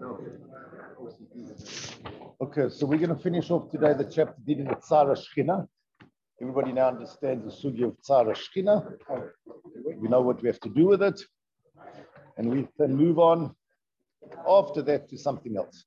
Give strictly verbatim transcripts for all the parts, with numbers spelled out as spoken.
Okay, so we're going to finish off today the chapter dealing with Tzara Shechina. Everybody now understands the sugi of Tzara Shechina. We know what we have to do with it. And we can move on after that to something else.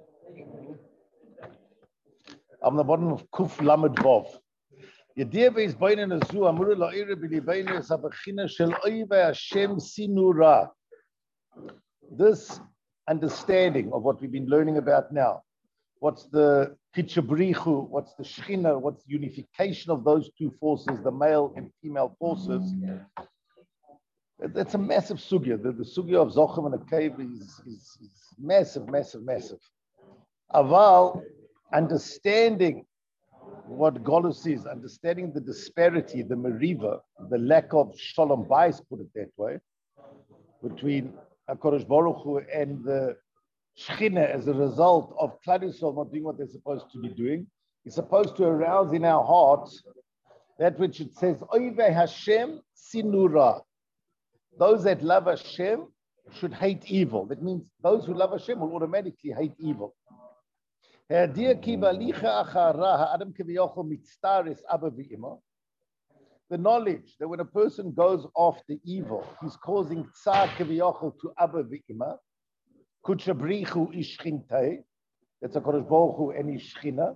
I'm the bottom of Kuf Lamed Vav. Yediyah is Bainin Azu Amuru La'ira B'Libainu Sabachina Shel Oiva Hashem Sinura. This understanding of what we've been learning about now. What's the Kitchabrichu, what's the Shechina, what's the unification of those two forces, the male and female forces. That's a massive sugya. The, the sugya of Zochem and a cave is, is, is massive, massive, massive. Aval, understanding what Golus is, understanding the disparity, the meriva, the lack of shalom bayis, put it that way, between HaKadosh Baruch Hu and the Shechina as a result of Klal Yisrael not doing what they're supposed to be doing, is supposed to arouse in our hearts that which it says, Oivei Hashem sinura. Those that love Hashem should hate evil. That means those who love Hashem will automatically hate evil. The knowledge that when a person goes after evil, he's causing tsar keviyachol to Abba v'ima. Kuchabrichu ishchintei. That's a Kodesh Baruch Hu and ishchina.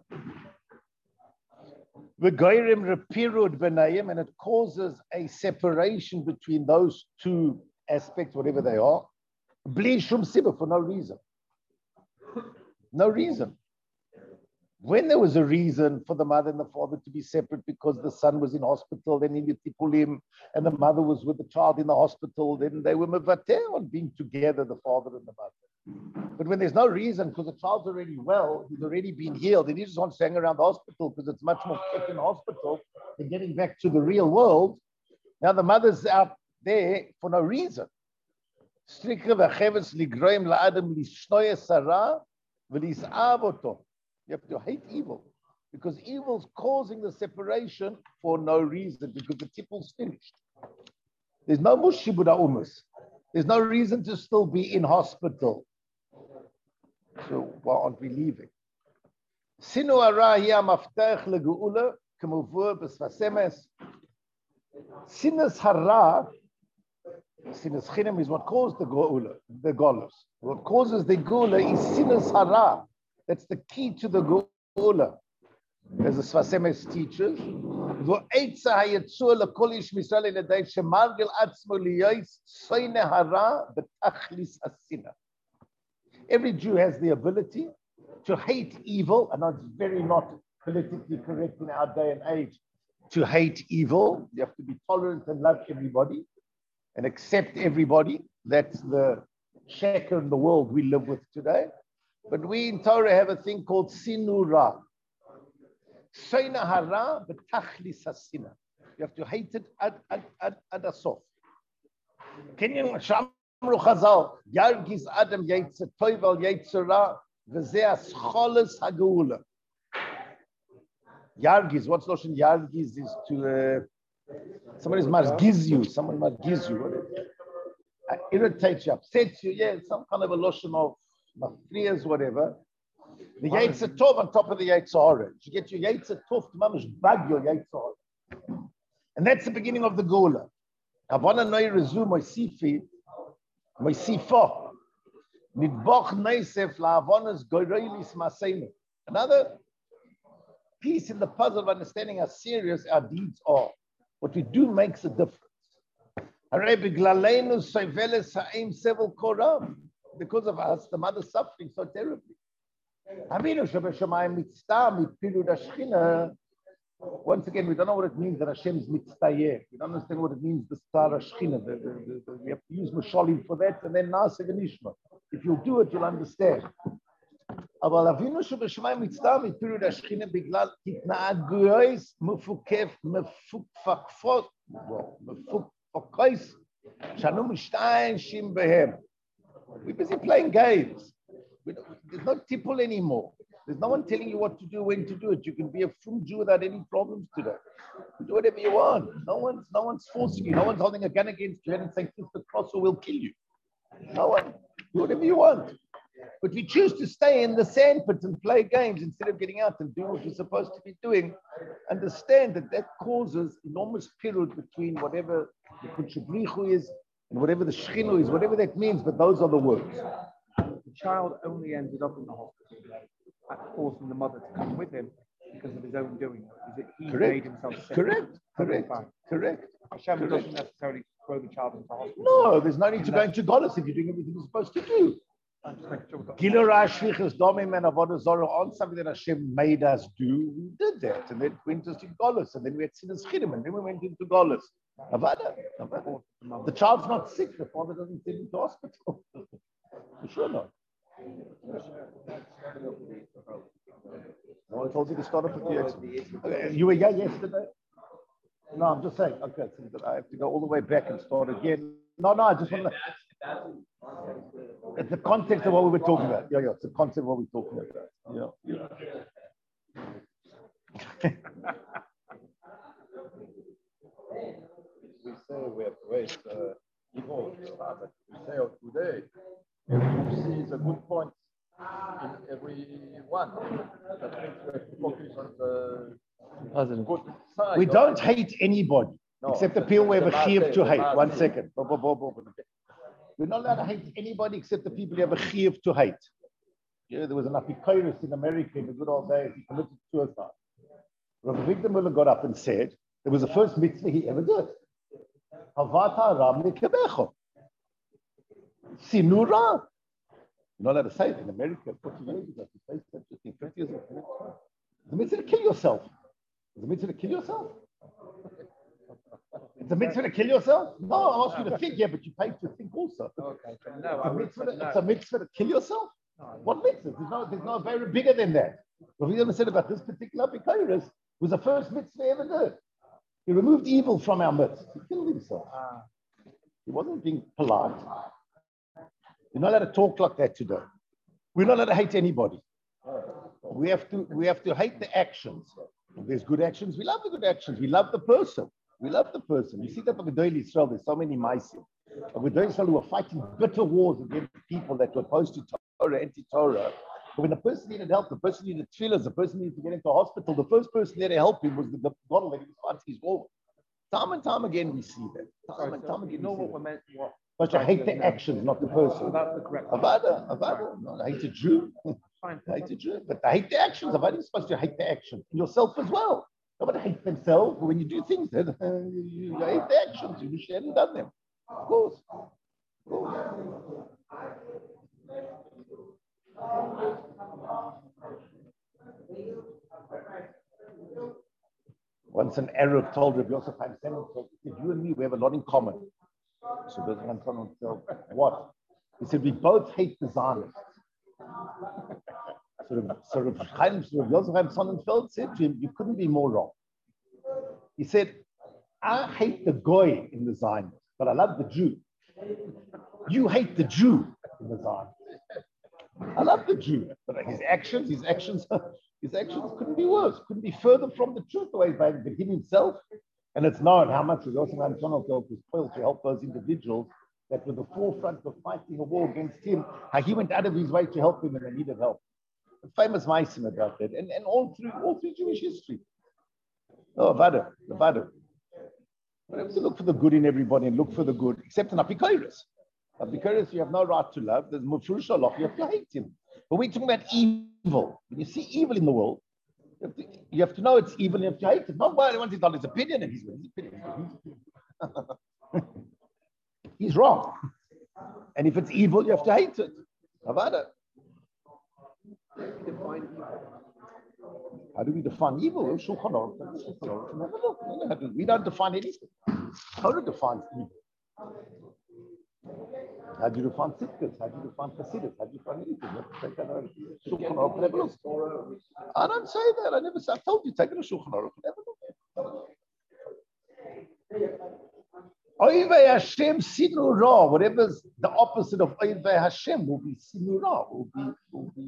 V'goyrim repirud b'nayim, and it causes a separation between those two aspects, whatever they are. Bli shum sibah, for no reason. No reason. When there was a reason for the mother and the father to be separate because the son was in hospital, then in Tipulim, and the mother was with the child in the hospital, then they were mevater on being together, the father and the mother. But when there's no reason, because the child's already well, he's already been healed, and he just wants to hang around the hospital because it's much more kept in the hospital than getting back to the real world. Now the mother's out there for no reason. You have to hate evil, because evil's causing the separation for no reason, because the tipple's finished. There's no mushibuda umus. There's no reason to still be in hospital. So why aren't we leaving? Sinu hara hi hamaftach legeula k'muvur b'svasemes. Sinus hara, sinus chinam is what caused the geula, the golus. What causes the geula is sinus hara. That's the key to the geula. As the Svasemes teaches, every Jew has the ability to hate evil. I know it's very not politically correct in our day and age to hate evil. You have to be tolerant and love everybody and accept everybody. That's the sheker in the world we live with today. But we in Torah have a thing called sinura. Soina hara b'tachlis hasina. You have to hate it ad ad ad ad asof. Kenyan shamru chazal yargis adam yaitzer toiv al yaitzer ra v'zeh ascholes hageula. Yargis, what's notion yargis is to uh, somebody must giz you, someone must giz you, uh, irritates you, upsets you. Yeah, some kind of a lotion of mafrias, whatever. The Yetzer Tov on top of the Yetzer Hara. You get your Yetzer Tov to mamish bag your Yetzer Hara. And that's the beginning of the Geula. Avana Noi Rezu Moisifi, Moisifa. Nidboch Neisef La Avonas Goyreilis Maseinu. Another piece in the puzzle of understanding how serious our deeds are. What we do makes a difference. Arabic Glalenu Soiveles Ha'im Sevel Koram. Because of us, the mother's suffering so terribly. Once again, we don't know what it means that Hashem is mitztayeh. We don't understand what it means, the Tzara Shechina. We have to use Mashalim for that, and then Nasa Venishma. If you'll do it, you'll understand. אבל אבינו שבשמיים מצטער מפירוד השכינה בגלל התנהגויות מפוקף, מפוקפקות, מפוקפקות, שאנו משתמשים בהם. We're busy playing games. There's no tipple anymore. There's no one telling you what to do, when to do it. You can be a full Jew without any problems today. You do whatever you want. No one's, no one's forcing you. No one's holding a gun against you and saying, kiss the cross or we'll kill you. No one. Do whatever you want. But we choose to stay in the sandpit and play games instead of getting out and doing what we're supposed to be doing. Understand that that causes enormous period between whatever the Kutshabrichu is and whatever the Shechinu is, whatever that means, but those are the words. The child only ended up in the hospital at forcing the mother to come with him because of his own doing. Is it he Correct. made himself sick? Correct. Correct. Correct. Hashem Correct. doesn't necessarily throw the child into hospital. No, there's no need to go into Golis if you're doing everything you're supposed to do. Gilurah, Shvichas, Domim, and Avodah Zorah on something that Hashem made us do. We did that, and then went us to Golis, and then we had Sinas Chidim, and then we went into Golis. Avada, Avada. The child's not sick. The father doesn't send him to hospital. For sure not. No, I told you to start off with the okay, you were here yesterday? No, I'm just saying. Okay, so I have to go all the way back and start again. No, no, I just want to. It's the context of what we were talking about. Yeah, yeah, it's the context of what we're talking about. Yeah. yeah. We say we have to wait uh, evil, but we say of today, every see is a good point in every one. That means we have to focus on the positive good side. We don't hate anybody, no, except the people we have a chiyuv to hate. One second. We're not allowed to hate anybody except the people you have a chiyuv to hate. You know, there was an Apikoris in America in the good old days. He committed suicide. Rabbi Victor Muller got up and said, it was the first mitzvah he ever did. Havata Ram Nikebecho. Sinura. You're not allowed to say it in America. forty years ago, to say such a thing. fifty years ago. It's a mitzvah to kill yourself. It's a mitzvah to kill yourself. It's a mitzvah to kill yourself? No, I ask you to think, yeah, but you pay to think also. Okay, but no, it's, a mitzvah, no. It's a mitzvah to kill yourself? No, what mitzvah? There's no, there's no very bigger than that. What we ever said about this particular Apikoris was the first mitzvah he ever did. He removed evil from our midst. He killed himself. Ah. He wasn't being polite. You're not allowed to talk like that today. We're not allowed to hate anybody. We have to, we have to hate the actions. If there's good actions, we love the good actions. We love the person. We love the person. You see that with Gedolei Israel, there's so many Maisim. With Gedolei Israel who were fighting bitter wars against people that were opposed to Torah, anti-Torah. But when the person needed help, the person needed tefillahs, the person needed to get into hospital, the first person there to help him was the God that he was fighting his war. Time and time again we see that. Time Sorry, and time so again. You know what we meant? What? But you hate the actions, not the person. That's the correct. Avada, Avada. No, I hate a Jew. Fine. I hate a Jew. But I hate the actions. Avada is supposed to hate the action. Yourself as well. Nobody hates themselves, but when you do things, uh, you, you hate the actions. You wish you hadn't done them. Of course. Of course. Once an Arab told Rabbi Yosef Chaim Semenfeld, he said, you and me, we have a lot in common. So Rabbi Yosef Chaim Semenfeld said, what? He said, we both hate the Zionists. So, so Rabbi Yosef Chaim Sonnenfeld said to him, you couldn't be more wrong. He said, I hate the Goy in the Zionists, but I love the Jew. You hate the Jew in the Zionists. I love the Jew, but his actions, his actions, his actions couldn't be worse, couldn't be further from the truth the way he's behaving, but him himself. And it's known how much Rabbi Yosef Chaim Sonnenfeld was toiled to help those individuals that were the forefront of fighting a war against him, how he went out of his way to help them when they needed help. Famous Maisim about that, and, and all through all through Jewish history. Oh, Avada, Avada. We have to look for the good in everybody and look for the good, except in Apikoris. Apikoris, you have no right to love. There's Mufrush Allah, you have to hate him. But we're talking about evil. When you see evil in the world, you have to, you have to know it's evil, you have to hate it. Not why everyone's on his opinion, and he's, his opinion. He's wrong. And if it's evil, you have to hate it. Avada. How do we define evil? We don't define anything. Torah defines evil. How do you define tzidkus? How do you define chasidus? How do you define anything? You have to take that out of Shulchan Aruch. I don't say that. I never say. I told you, take it to Shulchan Aruch. Oyvei Hashem sinu ra. Whatever's the opposite of Oyvei Hashem will be sinu ra. Will be, will be.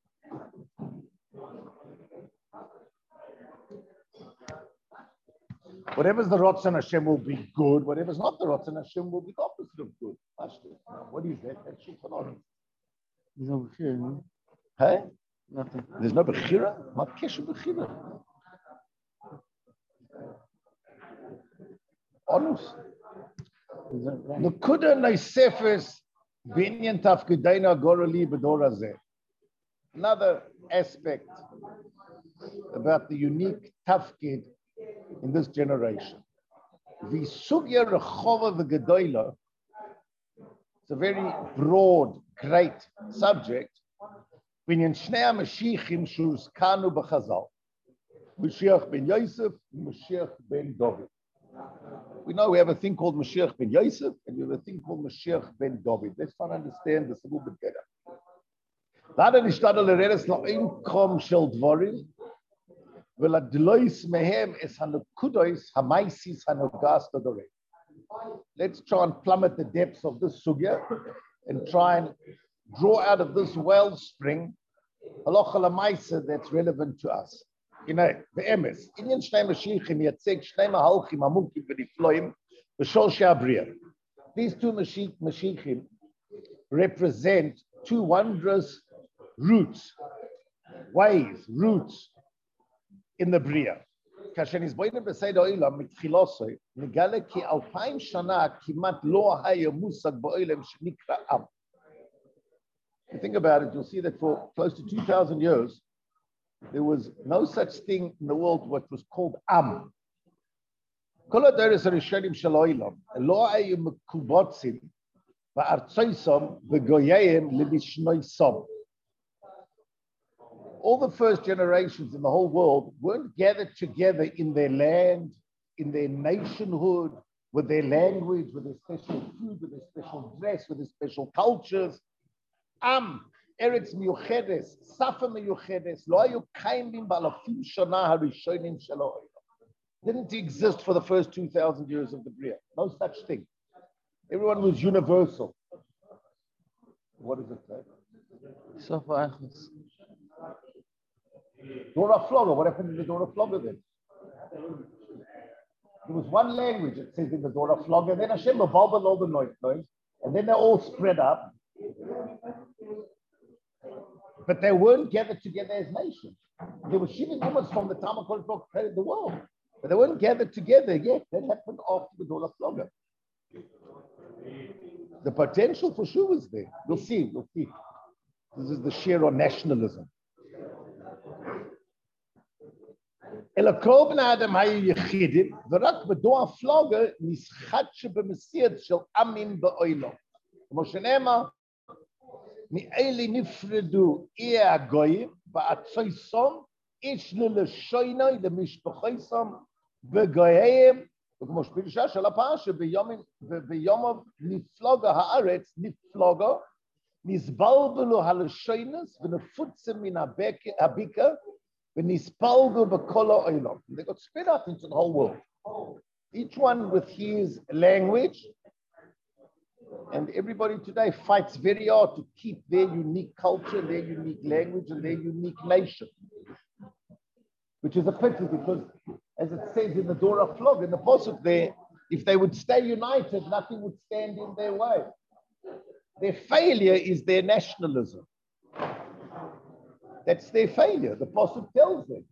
Whatever's the Ratzon Hashem will be good. Whatever's not the Ratzon Hashem will be the opposite of good. What is that? That's Shulchan Aruch. There's no Bechira, no? Hey? Nothing. There's no Bechira? Ma kesher Bechira. Onus. Nukuda Naisefes Binyan Tafkidaina Gorali Bedoraze. Another aspect about the unique tafkid in this generation. The Sugya Rechova V'Gedoyla, it's a very broad, great subject. Binyan Shnei HaMashiachim Shuzkanu B'Chazal. Mashiach ben Yosef, Mashiach ben David. We know we have a thing called Mashiach ben Yosef, and we have a thing called Mashiach ben David. Let's try to understand this a little bit better. Lada nishtadel leredes la'inkom shel dvorim, ve'ladlois mehem es hanukudois hamaisis hanugas dodore. Let's try and plummet the depths of this sugya and try and draw out of this wellspring halacha lamaisa that's relevant to us. You know, the emes. Inyan shnei mashiachim yatzeg shnei mahalchim amukim v'nifloim v'shol she'abriya. These two mashiachim represent two wondrous roots, ways, roots in the bria. Kasher nizboinen b'seid ha'olam mitchilosoi nigale ki alpayim shana kimat lo haya musag ba'olam shenikra am. If you think about it, you'll see that for close to two thousand years, there was no such thing in the world what was called Am. All the first generations in the whole world weren't gathered together in their land, in their nationhood, with their language, with their special food, with their special dress, with their special cultures. Am. Eretz miyuchedes, safa miyuchedes, lo hayu kaimim b'alafim shana harishonim shelo olam. Didn't exist for the first two thousand years of the Bria. No such thing. Everyone was universal. What does it say? Safa Achos. Dora Flogger. What happened to the Dora Flogger then? There was one language, it says in the Dora Flogger, then Hashem evolved all the noise, and then they all spread up. But they weren't gathered together as nations. There were Shivim Ummahs from the time of Kol created the world. But they weren't gathered together yet. That happened after the Dora Flogger. The potential for sure was there. We'll see, we'll see. This is the share on nationalism. אלא האדם היו יחידים, ורק בדור הפלוגה נסחט שבמסיר של עמים באוילו. כמו שנאמר, מאלה נפרדו אי הגויים, ועצויסום, איש ללשוינוי למשפחויסום, וגוייהם, וכמו שפירשה של הפרשה, ביום נפלוגה הארץ, נפלוגה, נסבלבלו הלשוינס, ונפוצם מן הביקה, They got spread out into the whole world. Each one with his language. And everybody today fights very hard to keep their unique culture, their unique language, and their unique nation. Which is a pity because, as it says in the Dora Flog, in the Pasuk there, if they would stay united, nothing would stand in their way. Their failure is their nationalism. That's their failure. The Pasuk tells them.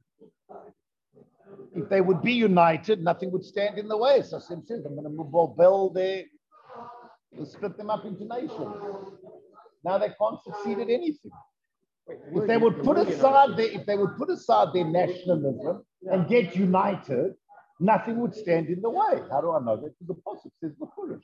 If they would be united, nothing would stand in the way. So Hashem says, I'm going to move Bel there. We'll split them up into nations. Now they can't succeed at anything. If they would put aside their, if they would put aside their nationalism and get united, nothing would stand in the way. How do I know that? Because the Pasuk says the foolish.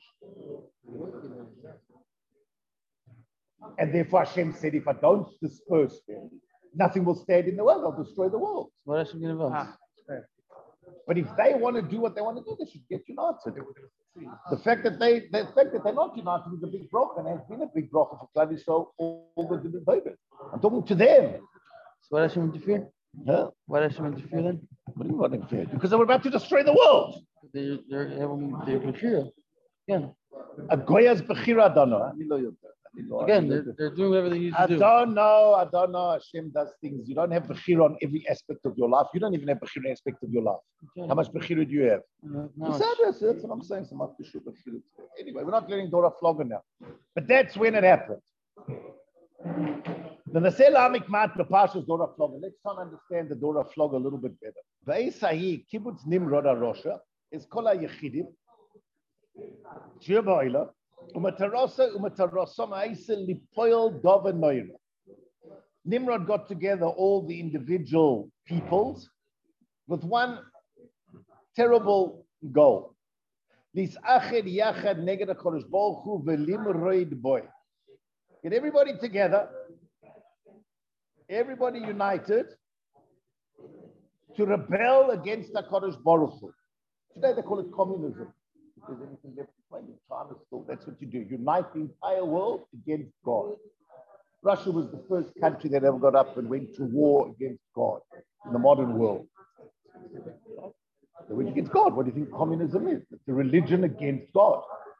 And therefore Hashem said, if I don't disperse them, nothing will stand in the way. They'll destroy the world. What else are you going to Ah, But if they want to do what they want to do, they should get united. The fact that they, the fact that they're not united is a big broch, and has been a big broch for Klal Yisrael all the David. I'm talking to them. So why does Hashem interfere? Huh? Why does Hashem interfere then? What do you want to interfere? Because they were about to destroy the world. They're they're having they're Bechira. Yeah. A goya's bechira, I don't know. Again, they're, they're doing whatever they need to I do. don't know. I don't know. Hashem does things. You don't have bechira on every aspect of your life. You don't even have bechira aspect of your life. Okay. How much bechira do you have? Uh, no, That's, that's, that's what I'm saying. So much bechira. Anyway, we're not getting Dora Flogger now. But that's when it happened. The Naselamik Mat, the Pasha's Dora Flogger. Let's try and understand the Dora Flogger a little bit better. Veisahi Kibbutz Nimrod Arosha is Kola Yechidim. Jirboila. Umatarasa Umatarasam Aisa Lipoil Dova Noira. Nimrod got together all the individual peoples with one terrible goal. This Achad Yachad Neged HaKadosh Baruch Hu Velimroid Boy. Get everybody together, everybody united to rebel against HaKadosh Baruch Hu. Today they call it communism. If there's anything left to find in China still, that's what you do. Unite the entire world against God. Russia was the first country that ever got up and went to war against God in the modern world. They went against God. What do you think communism is? It's a religion against God.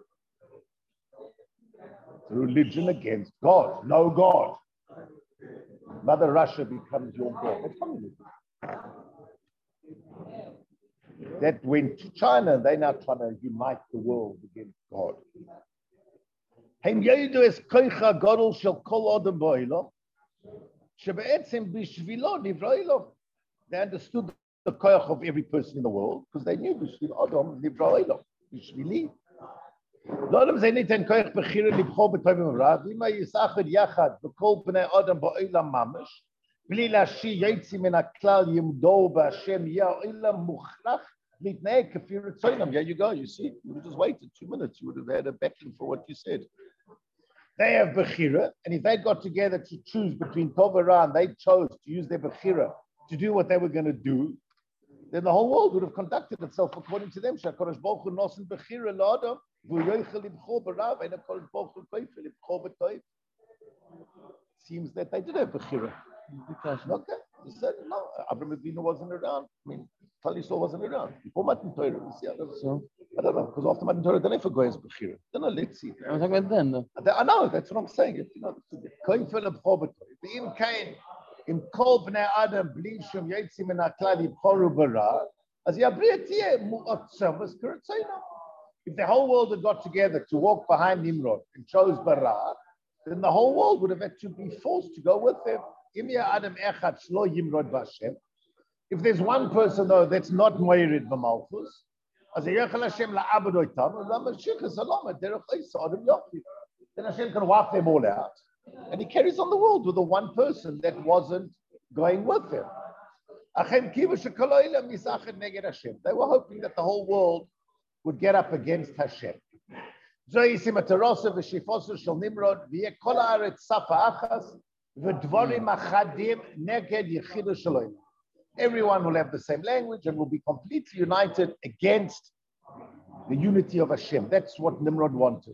It's a religion against God. No God. Mother Russia becomes your God. That's communism. That went to China. They're now trying to unite the world against God. They understood the koyach of every person in the world because they knew Bishvil Adam Nivra Olam. Bishvili. L'Adam ze niten koyach bechira libcho b'tovim rav. Lima yisachad yachad b'kol b'nei Adam ba'olam mamash. B'li lashi yetzi min haklal yimdo b'Hashem ya olam muchlach mitnei kafir etzoinam. There you go. You see, you would have just waited two minutes. You would have had a backing for what you said. They have bechira, and if they got together to choose between Tov and Ra, and they chose to use their bechira to do what they were going to do, then the whole world would have conducted itself according to them. Shakadosh Baruch Hu nosen bechira l'adam v'yoychel libcho b'rav and Hakadosh Baruch Hu koyfer libcho b'toiv. Seems that they did have bechira. Okay, he said no. Abraham Avinu wasn't around. I mean, Tal Yisrael wasn't around before Matan Torah. See, I don't know. I don't know because after Matan Torah, they never go as bechira. Then let's see. I was talking about then, though. I know that's what I'm saying. You know, koyfer libcho b'toiv. The im kain. Im kol bnei Adam bli shum yetzi min haklal yibchoru bara, as yabriet yeh mu'atzam as k'ratzonam. If the whole world had got together to walk behind Nimrod and chose bara, then the whole world would have had to be forced to go with them. Im ya Adam echad shlo yimrod b'Hashem. If there's one person though that's not moirid b'malchus, as yechal Hashem la'abed oitam, la'mashichas alama derech oisa Adam yochid. Then Hashem can wipe them all out. And he carries on the world with the one person that wasn't going with him. They were hoping that the whole world would get up against Hashem. Everyone will have the same language and will be completely united against the unity of Hashem. That's what Nimrod wanted.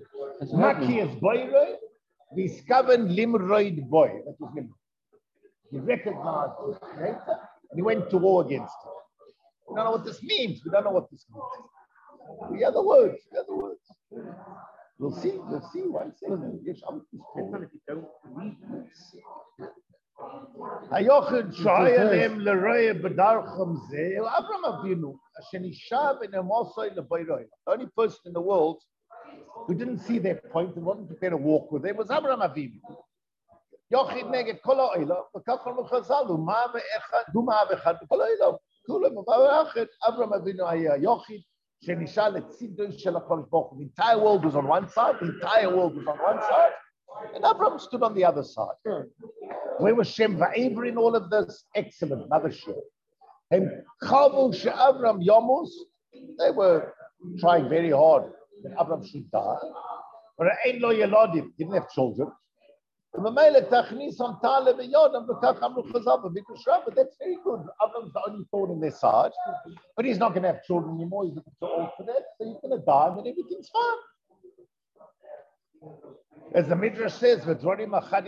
Discovered Limroid boy. That was Nimrod. He recognized his creator and he went to war against him. We don't know what this means. We don't know what this means. We hear the words. We hear the words. We'll see. We'll see. One second. Yes, I'm Hayochid Shoyalem Leroy Bedarcham Ze Abraham Avinu Ashenishav in Amosoi Lebayroy. The only person in the world who didn't see their point and wasn't prepared to walk with them was Abraham Avinu. Yochid neged kol ha'olam, v'kachol mechazalu, ma ve'echad, du ma ve'echad, kol ha'olam, kulam v'va'achad, Abraham Avinu haya yochid, shenisha letzido shel HaKadosh Baruch Hu. The entire world was on one side, the entire world was on one side, and Abraham stood on the other side. Where was Shem va'ever in all of this? Excellent, another share. And chavu she'Abraham yomus, they were trying very hard that Abraham should die. But he didn't have children. But that's very good. Abraham's the only thorn in their side. But he's not going to have children anymore. He's too old for that. So he's going to die and then everything's fine. As the Midrash says, what were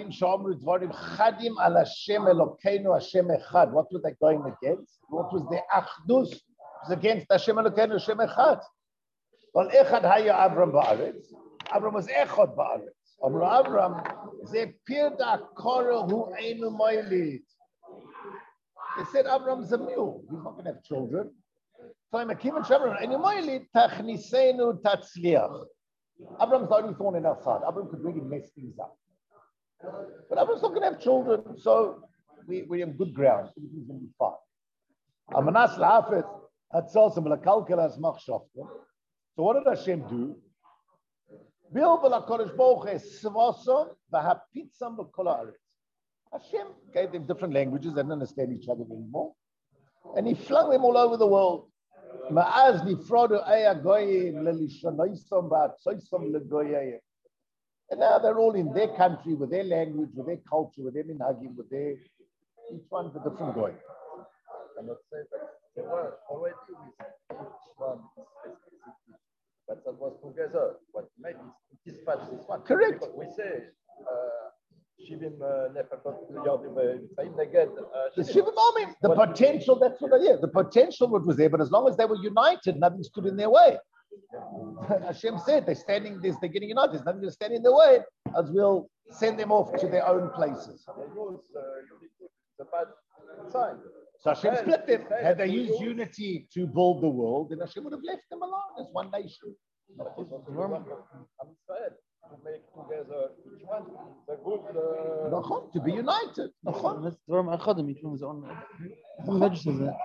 they going against? What was the achdus? It was against Hashem Elokeinu, Hashem Echad. Well, Echad haya Avram ba'aretz. Avram was Echad ba'aretz. Amru Avram, ze pirda kora hu einu moilid. They said Avram's a mule. He's not going to have children. So I'm a kivan shabram einu moilid tachnisenu tatzliach. Avram's the only thorn in our side. Avram could really mess things up. But I was not going to have children, so we, we're in good ground. Everything's going to be fine. Amanas la'afet hatzalsam l'kalkelas machshavtim. So what did Hashem do? Bil v'lakodesh Baruch Hu svasam v'hapitzam v'kol haaretz. Hashem gave them different languages. They didn't understand each other anymore. And he flung them all over the world. Ma'az nifrodu aya goyim lelishonoisam v'atzoisam legoyim. And now they're all in their country, with their language, with their culture, with their minhagim, with their, each one's a different goy. I cannot say that they were already with each one, but that was together. What made it dispatch this one? Correct. Because we say, Shivim Nefakot Yardim Neged. The Shivim Amim, the potential, that's what I hear. The potential what was there, but as long as they were united, nothing stood in their way. Hashem said they're standing this, they're getting united, there's nothing to stand in their way, as we'll send them off to their own places. The bad sign. So Hashem split them. Had they used unity to build the world, then Hashem would have left them alone as one nation. I'm sad to make together each one the good. Uh, to be united. That's Dvarim Achadim, each one was on. Who registers that?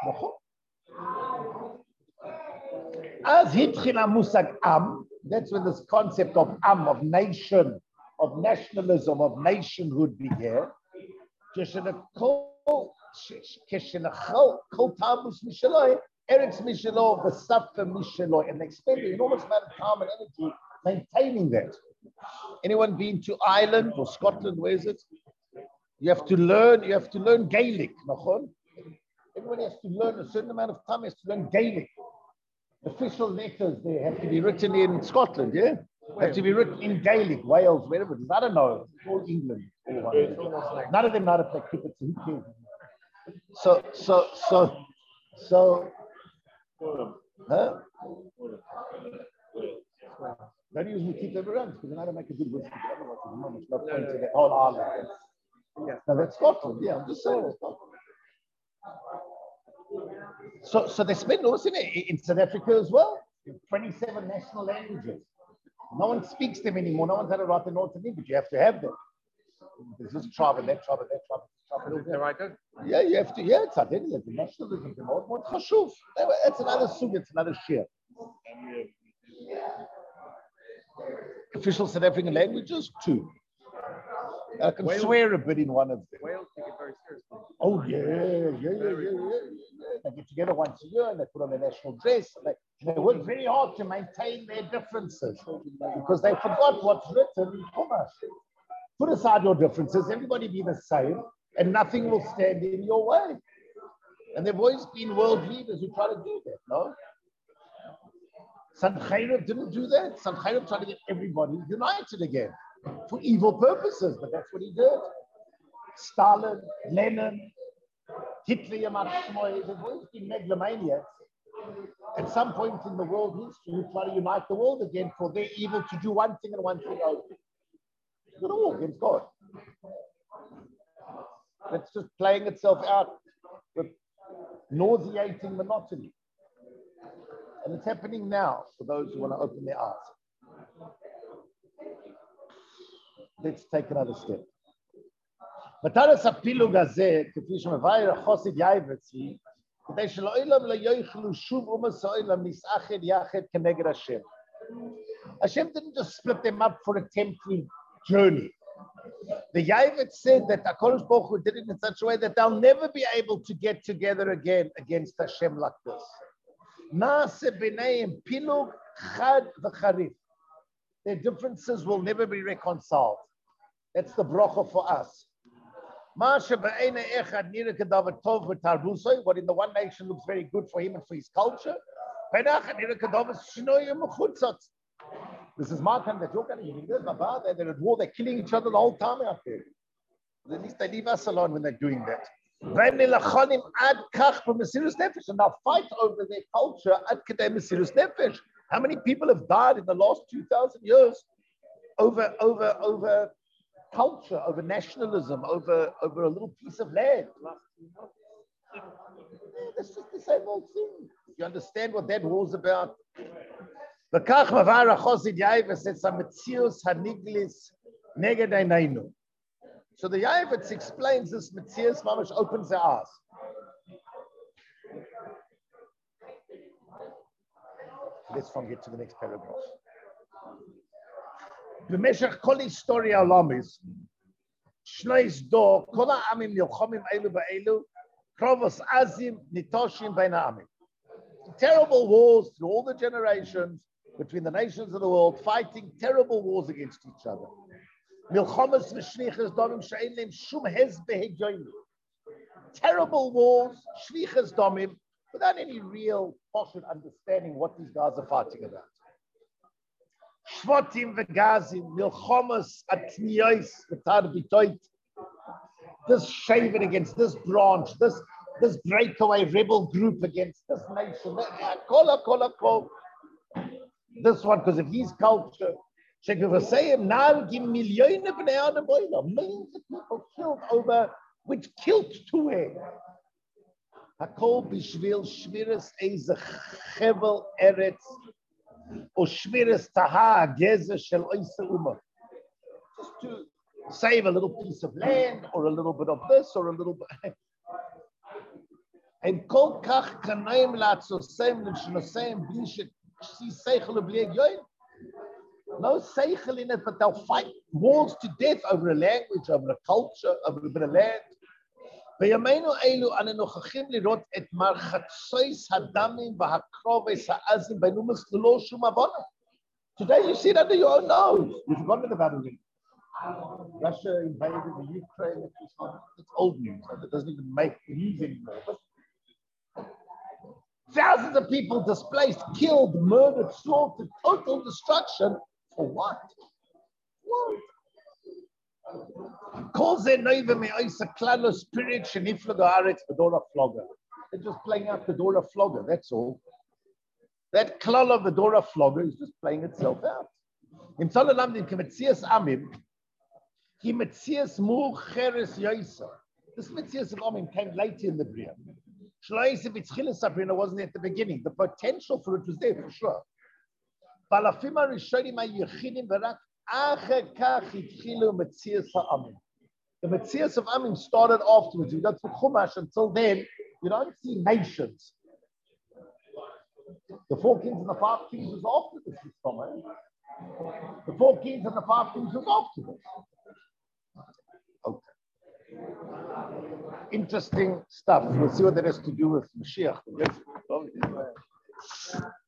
As Hitchila Musag Am, that's when this concept of Am, of nation, of nationalism, of nationhood began. Eretz Mishaloi, V'Safa Mishaloi, and they spend an enormous amount of time and energy maintaining that. Anyone been to Ireland or Scotland? Where is it? You have to learn. You have to learn Gaelic. Everyone has to learn a certain amount of time. Has to learn Gaelic. Official letters they have to be written in Scotland. Yeah, have to be written in Gaelic, Wales, wherever it is. I don't know. It's all England. All one. None of them know how to play cricket. So who cares? So, so, so, so. Huh? Don't use me keep them around because I know how to make a good whiskey. Otherwise, there's no point to that whole island. Yeah. No, that's Scotland. Yeah, I'm just saying. So, so they spend all in it in South Africa as well. twenty-seven national languages. No one speaks them anymore. No one's had to write the North Indian, but you have to have them. There's this tribe and that tribe and that tribe. Is that right? Yeah, you have to. Yeah, it's identity. It's nationalism. What's chashuv? That's another sug. It's another share. Official South African languages, two. I can Wales, swear a bit in one of them. Wales take it very seriously. Oh yeah, yeah, yeah, yeah, yeah, yeah. They get together once a year and they put on their national dress. And they, they work very hard to maintain their differences because they forgot what's written in Chumash. Put aside your differences, everybody be the same, and nothing will stand in your way. And there've always been world leaders who try to do that, no? Sancheriv didn't do that. Sancheriv tried to get everybody united again for evil purposes, but that's what he did. Stalin, Lenin, Hitler, Yamashmoy, they've always been megalomaniacs. At some point in the world history, who try to unite the world again for their evil to do one thing and one thing only. It's going to war against God. It's just playing itself out with nauseating monotony. And it's happening now for those who want to open their eyes. Let's take another step. Mataras apilug hazeh, k'fi shemavayir chosid yaivetzi, k'dei shelo'olam lo yoichlu shuv umas ha'olam nis'ached yached k'neged Hashem. Hashem didn't just split them up for a temporary journey. The Yavet said that HaKadosh Baruch Hu did it in such a way that they'll never be able to get together again against Hashem like this. Na'aseh b'neim pilug chad v'charif. Their differences will never be reconciled. That's the bracha for us. What in the one nation looks very good for him and for his culture. This is my time that you're going to be there. They're at war, they're killing each other the whole time out there. At least they leave us alone when they're doing that. And they'll fight over their culture. How many people have died in the last two thousand years over, over, over culture, over nationalism, over, over a little piece of land? Yeah, that's just the same old thing. You understand what that war's about? וכך מבאר החסיד יאיבס את המציאות הנגלית נגד עינינו. So the Yavitz explains this Metzias Mamash opens their eyes. Let's from get to the next paragraph. B'meshach kol historia alamis, shneis do kol ha'amim nilchomim elu ba'elu, krovos azim nitoshim bein ha'amim. Terrible wars through all the generations between the nations of the world, fighting terrible wars against each other. Milchomas v'shlichas domim she'ein leim shum hezbe hegyoinu. Terrible wars, shlichas domim, without any real possible understanding what these guys are fighting about. Shvotim v'gazim, milchomas atniyos v'tar b'toit. This shaven against this branch, this this breakaway rebel group against this nation. Kola, kola, kola. This one, because of his culture. Millions of people killed over which kilt to wear. Hakol bishvil shmiras eze chevel eretz or shmiras taha geze shel oise uma. Just to save a little piece of land or a little bit of this or a little bit. And kol kach kanaim latzosem l'shnosem b'ishit si seichel b'lieg yoyin. No seichel in it, but they'll fight wars to death over a language, over a culture, over a bit of land. B'yameinu elu anenochachim lirot et marchatzois hadamim v'hakroves ha'azim b'numas l'lo shum avona. Today you see it under your own nose. You've forgotten about it. Russia invaded the Ukraine. It's, not, it's old news. It doesn't even make news anymore. But thousands of people displaced, killed, murdered, slaughtered, total destruction. For what? What? They're just playing out the Dora Flogger, that's all. That klal of the Dora Flogger is just playing itself out. In Salalam, in Metzias Amim, he Metzias Mu Cheres Yoisa. This Metzias of Amim came later in the Bria. Shloise B'tchilas Sabrina wasn't at the beginning. The potential for it was there for sure. Balafima Rishonim HaYechidim V'rak Acher Kach Hitchilu Metzias HaAmim. The Metzias of Amim started afterwards. You go through Chumash. Until then, you don't see nations. The four kings and the five kings was after this. The four kings and the five kings was after this. Okay. Interesting stuff. We'll see what that has to do with Mashiach.